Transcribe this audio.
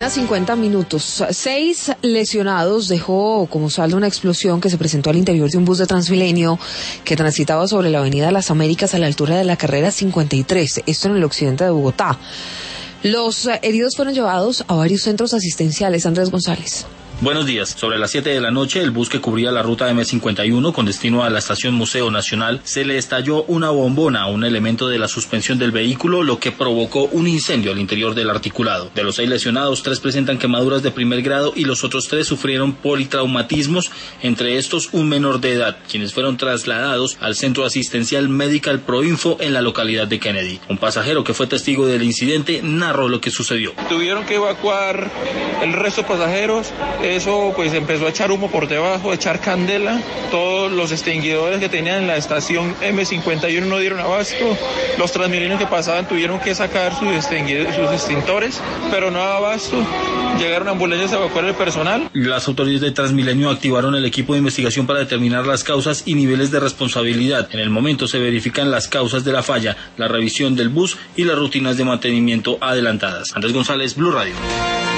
50 minutos. 6 lesionados dejó como saldo una explosión que se presentó al interior de un bus de Transmilenio que transitaba sobre la avenida Las Américas a la altura de la carrera 53, esto en el occidente de Bogotá. Los heridos fueron llevados a varios centros asistenciales. Andrés González. Buenos días. Sobre las 7 de la noche, el bus que cubría la ruta M51 con destino a la estación Museo Nacional se le estalló una bombona a un elemento de la suspensión del vehículo, lo que provocó un incendio al interior del articulado. De los 6 lesionados, 3 presentan quemaduras de primer grado y los otros 3 sufrieron politraumatismos, entre estos un menor de edad, quienes fueron trasladados al centro asistencial Medical Proinfo en la localidad de Kennedy. Un pasajero que fue testigo del incidente narró lo que sucedió. Tuvieron que evacuar el resto de pasajeros. Eso pues empezó a echar humo por debajo, a echar candela. Todos los extinguidores que tenían en la estación M51 no dieron abasto. Los transmilenios que pasaban tuvieron que sacar sus extintores, pero no daba abasto. Llegaron ambulancias a evacuar el personal. Las autoridades de Transmilenio activaron el equipo de investigación para determinar las causas y niveles de responsabilidad. En el momento se verifican las causas de la falla, la revisión del bus y las rutinas de mantenimiento adelantadas. Andrés González, Blue Radio.